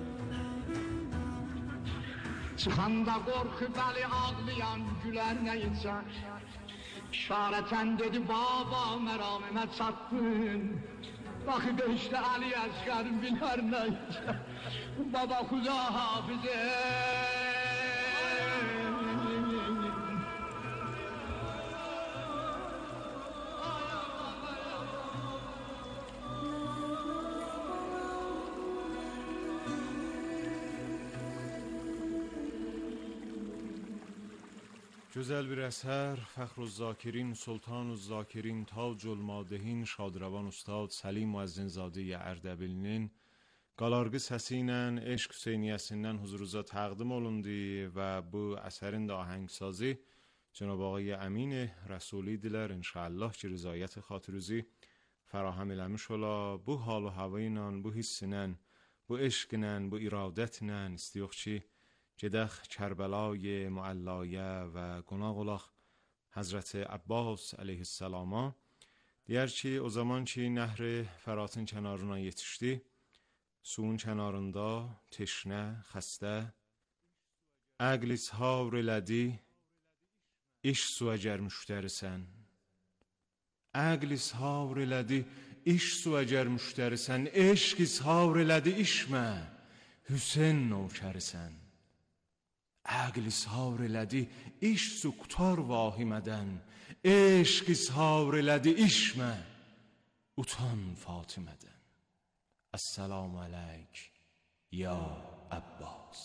çıxanda qorxu bəli ağlayan gülər nə içər? İşarətən dedi baba məramimə çatdın, baxı döşdə Ali Əzqərim bilər nə içər? Baba xuda hafız ey.
Gözəl bir əsər, Fəxrüzzakirin, Sultanüzzakirin, Tacülmadehin, Şadrəvan Ustad Səlim Müəzzinzadə Ərdəbilinin qalarğı səsi ilə Eşq Hüseyniyyəsindən huzurunuza təqdim olundu və bu əsərin də ahəngsazı Cənab Ağay Əmin Rəsulidirlər. İnşallah ki, rızayət xatirüzü fərahem eləmiş ola. Bu hal و هوا ilə, bu hissinlə, bu eşqlə, bu iradətlə istəyək ki, gedək Kərbəlای Müəllaya və qonaq olaq Həzrət Abbas əleyhi səlama. Deyər ki, o zaman ki, nəhr Fəratın kənarına yetişdi, suyun kənarında teşnə, xəstə, əql ishar elədi, iş su əgər müştərisən. Əql ishar elədi, iş su əgər müştərisən, eşq ishar elədi, işmə, Hüseyn nökərisən. Əql ishar elədi, iş su qutar vahimədən, eşq ishar elədi, işmə, utan Fatimədən. Esselamu aleyk ya Abbas.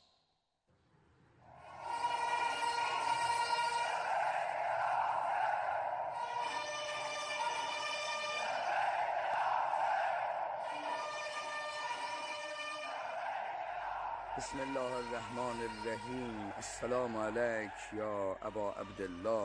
بسم الله الرحمن الرحیم. السلام علیک یا ابا عبدالله.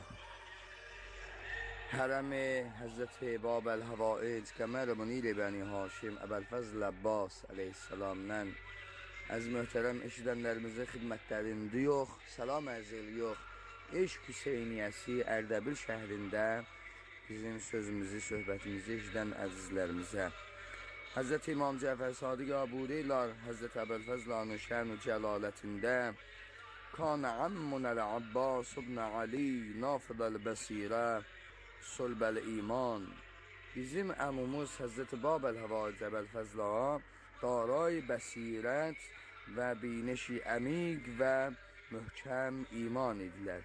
حرم حضرت باب الهوائج قمر منیر بنی هاشم ابوالفضل Abbas علیه السلامdan از möhtərəm eşidənlərimizə xidmətlərində yox, salam ərz edirik. Eşq Hüseyniyyəsi Ərdəbil şəhrində bizim sözümüzü, söhbətimizi eşidən əzizlərimizə Həzrət İmam Cəfər Sadiq Abudeylar Həzrət Əbəlfəzlanın şərn-ü cəlalətində Kana ammunəl Abbas ibn Ali nafidəl bəsirə sulbəl iman. Bizim əmumuz Həzrət Babel Həvaic Əbəlfəzla daray bəsirət və binəşi əmiq və möhkəm iman idilər.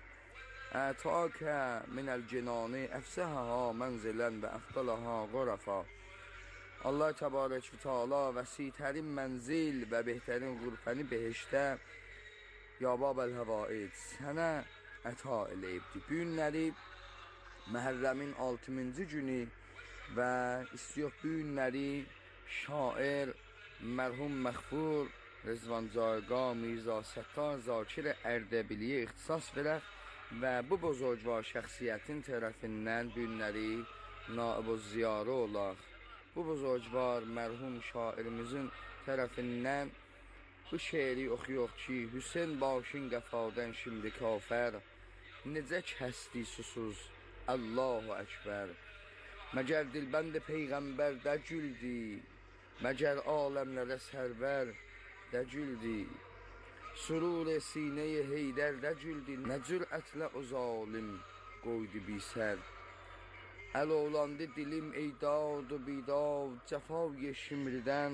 Ətəkə minəl cinani əfsəhəha mənzilən və əfdələha qurafa. Allah Təbarək və Teala vəsitərin mənzil və behətərin qurfəni behişdə Yababəl Həvaic sənə əta eləyibdir. Bu günləri Məhərrəmin altıncı günü və istiyor bu günləri şair mərhum məxfur Rızvan Cayqah Mirza Səttar Zakir Ərdəbiliyə ixtisas verək və bu buzurgvar şəxsiyyətin tərəfindən bu günləri naib-ı ziyarə olaq. Bu buzurgvar mərhum şairimizin tərəfindən bu şeiri oxuyuq ki, Hüseyn başın qəfadən şimdi kafər, necə kəsdi susuz, Allahu Əkbər. Məgər dilbənd Peyğəmbər də güldü, məgər aləmlərə sərvər də güldü. Surur sinə-i Heydər də güldü, nə cürətlə o zalim qoydu bir sər. Əl olandı dilim ey dad و بیداد cəfای şimridən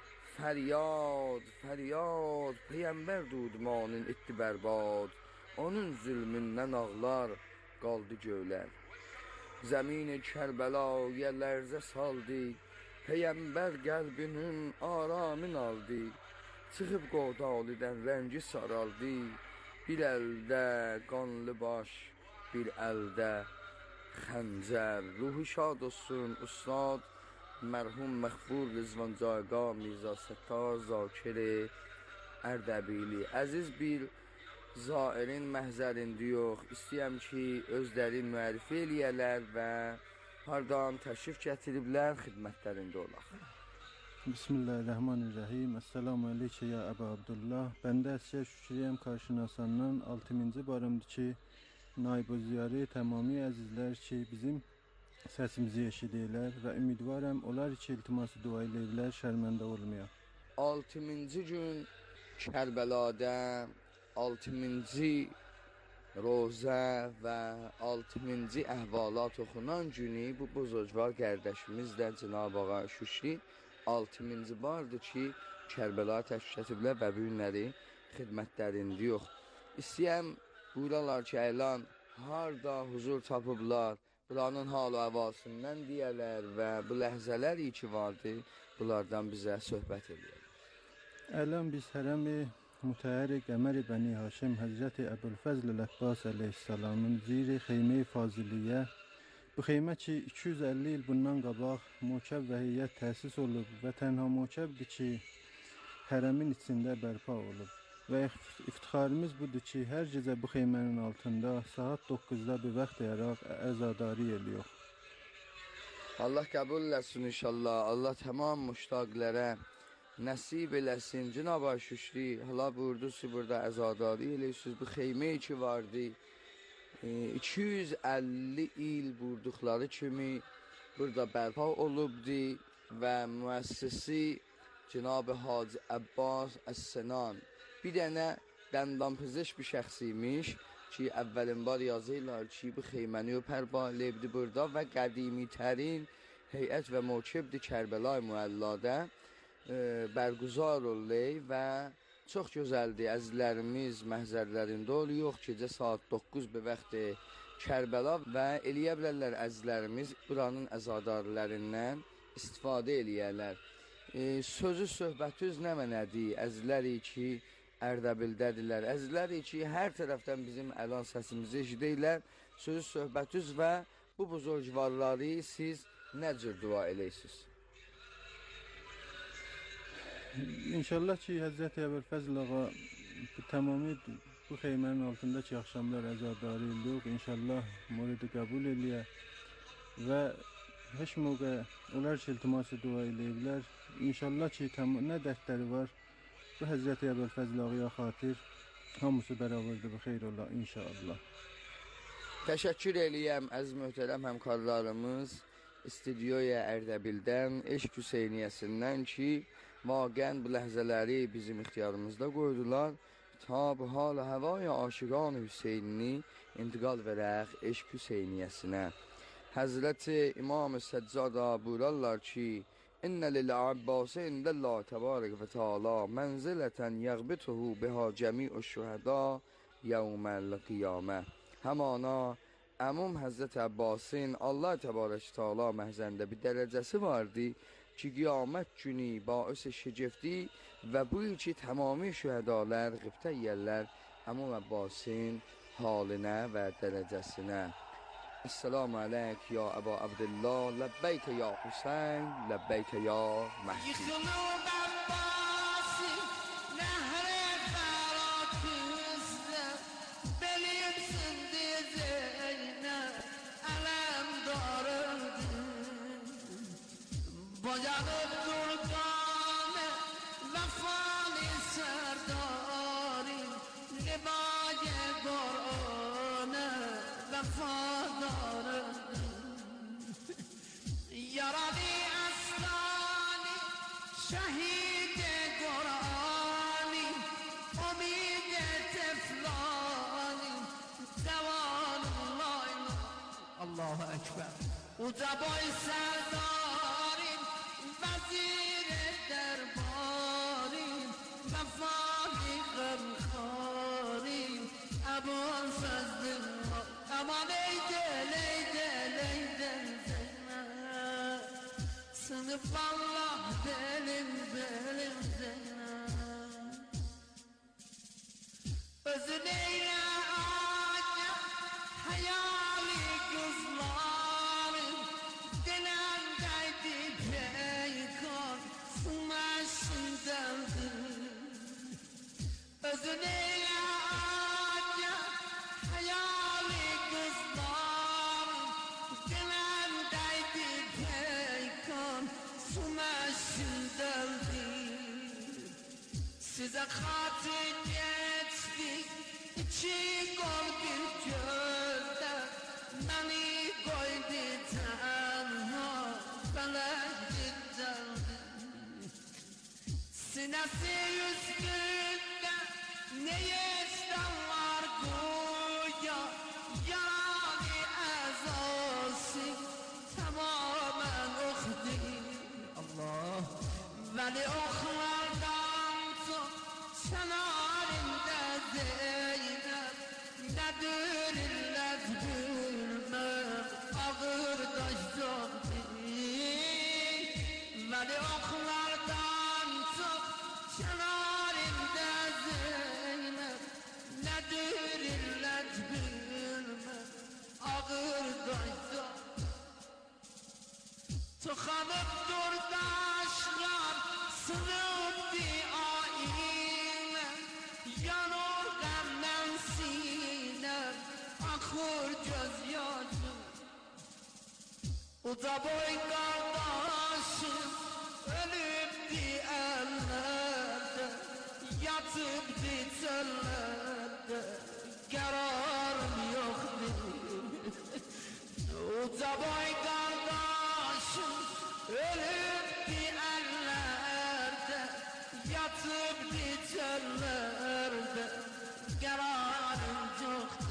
fəryad, fəryad Peyyəmbər dudmanın etdi bərbad, onun zülmündən ağlar qaldı göylər. Zəmin-i Kərbəlayə lərzə saldı, Peyyəmbər qəlbinin aramın aldı. Çıxıb qodalıdan rəngi saraldı, bir əldə qanlı baş, bir əldə xəncər. Ruhu şad olsun ustad mərhum məxfur Rızvan Cayqah Mirza Səttar Zakir Ərdəbili. Əziz bir zairin məhzərində yox, istəyəm ki, özləri müərifi eləyələr və hardan təşrif gətiriblər, xidmətlərində olaq.
Bismillahirrahmanirrahim. Esselamu aleykə ya Əbu Abdullah. Bəndə əsgər şükriyəm karşınasandan altıncı barımdır ki, naib-ı ziyarə tamami əzizlər ki, bizim səsimizi eşidirlər və ümidvarəm onlar ki, iltiması dua eləyirlər, şərməndə olmayaq.
altıncı gün Kərbəladə altıncı rozə və altıncı əhvalat oxunan günü bu buzurgvar qardaşımız da Cənab Ağa Şüşri altıncı bardır ki, Kərbəla təşrif etiblər və bu günləri xidmətlərində yox. İstəyəm buralar ki, əlan harda huzur tapıblar, buranın hal-ı əhvalından deyələr və bu ləhzələr ki vardı, bunlardan bizə söhbət edir.
Ələn biz hərəm-i mütəhər-i qəmər-i Bəni Haşim Həzrəti Əbülfəzl Əbbas əleyhissalamın zir-i xeymə-i faziliyə, bu xeymə ki, iki yüz əlli il bundan qabaq mokəb və heyyət təsis olub və tənha mokəbdir ki, hərəmin içində bərpa olub. Və iftixarımız budur ki, hər gecə bu xeymənin altında saat doqquzda bir vaxt yaraq əzadari eliyor.
Allah qəbul eləsin inşallah. Allah tamam müştaqlərə nəsib eləsin. Cənab-ı Şüşri, hala buyurdusu burada əzadari eləyirsiniz. Bu xeymə ki vardı, iki yüz əlli il buyurduqları kimi burada bərpa olubdi və müəssisi Cənab-ı Hacı Əbbas Əs-Sənan bir dənə dəndampiziş bir şəxsiymiş ki, əvvəlin bar yazırlar ki, bu xeyməni o pərba eləyibdi burada və qədimi tərin heyət və mokibdir Kərbəla Müəlladə e, bərguzar oldu və çox gözəldir. Əzizlərimiz məhzərlərində oluyor, gecə saat doqquz bir vaxtı Kərbəla və eləyə bilərlər əzizlərimiz buranın əzadarlarından istifadə eləyərlər. E, sözü söhbətüz nə mənədir, əzizləri ki, Ərdəbildədirlər. Əzizləri ki, hər tərəfdən bizim əlan səsimizi eşidirlər. Sözü söhbətüz və bu buzurgvarları siz nə cür dua eləyirsiniz?
İnşallah ki, Həzrəti Əbülfəzl ağa tamamı bu xeymənin altında ki, axşamlar əzadari ediyor. İnşallah muridi qəbul eləyə və heç moqə onlar ki, iltiması dua eləyirlər. İnşallah ki, nə dərdləri var, bu Həzrəti Əbülfəzl ağaya xatir hamısı bərabərdir, bu xeyr ola inşallah.
Təşəkkür eləyəm əziz möhtərəm həmkarlarımız stüdyoya Ərdəbildən, Eşq Hüseyniyyəsindən ki, vaqən bu ləhzələri bizim ixtiyarımızda qoydular. Ta bu hal həvaya aşiqan Hüseynini intiqal verək Eşq Hüseyniyyəsinə. Həzrəti İmam-ı Səccada buyurarlar ki, İnnə lil-Abbasi indəllah təbarək və teala mənzilətən yəqbituhu biha cəmi'u şühəda yevməl-qiyamə. Həmana əmum Həzrət Əbbasin Allah təbarək teala məhzəndə bir dərəcəsi vardı ki qiyamət günü baüs şəcəfti və bu il ki tamami şühədalar qibtə yerlər Əbu Abbasin halinə və dərəcəsinə. Esselamu aleyk ya Əbu Abdullah, ləbbeyke ya Hüseyin, ləbbeyke ya Məhdi.
Bayanıp durganı vefali serdarim Libaye Kur'an'ı vefadarım Yaralı aslanı şehide Kur'an'ı Umide teflani Devanullahi Allahu Ekber Uca boy serdarim Vazir derbarim Vefali gımkharim Ebu Fazlım Aman eydel eydel eydel Zeynep Sınıf Allah belim belim Zeynep Özün eyle ağaca hayali kızlarım Dilemdeydi peykan Smaşın deldi Özün eyle ağaca hayali kızlarım Dilemdeydi peykan Smaşın deldi Size hatır geçtik İçi kol bir gözde Beni koydu tenha Felek deldi Sinesi üstünde Ne yesten var güya Yaralı ezası Tamamen okdi Allah Veli oklardan çok Şenarinde Zeynep Nedir illet bilmem Ağır taş çok değil Veli oklardan çok Şenarinde Zeynep Nedir illet bilmem Ağır taş çok Tıkanıp dur taşlar Sınıftı ayine Yanır gamden sinem Akır gözyaşım Uca boy kardeşim Ölüptü ellerde Yatıptı çöllerde Kararım yoktu Uca boy kardeşim Ölüptü ellerde Yatıptı çöllerde Kararım yoktu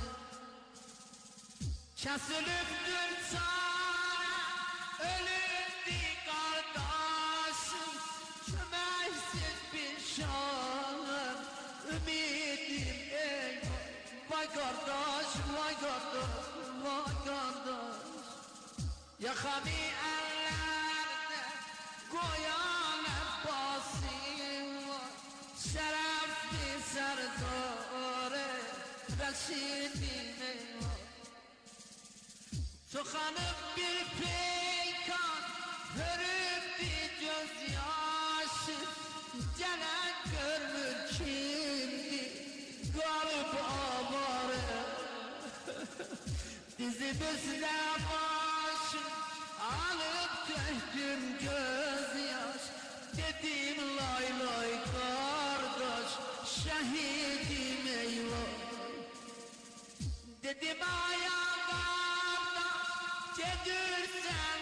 Kesiliptir çare Ölüptü kardeşim Kömeksiz bir şanım Ümidim eyvah Vay kardeş, vay kardeş, vay kardeş Yakami ellerde Koyan Abbasim var Şerefli serdare Reşidim eyvah Tıkanıp bir peykan Hörüp bir gözyaşı Gelen görmür kimdi Garip avare Dizimizde başım Alıp döktüm gözyaş Dedim lay lay kardeş Şehidim eyvah Dedim ayağa kardeş Cedirsen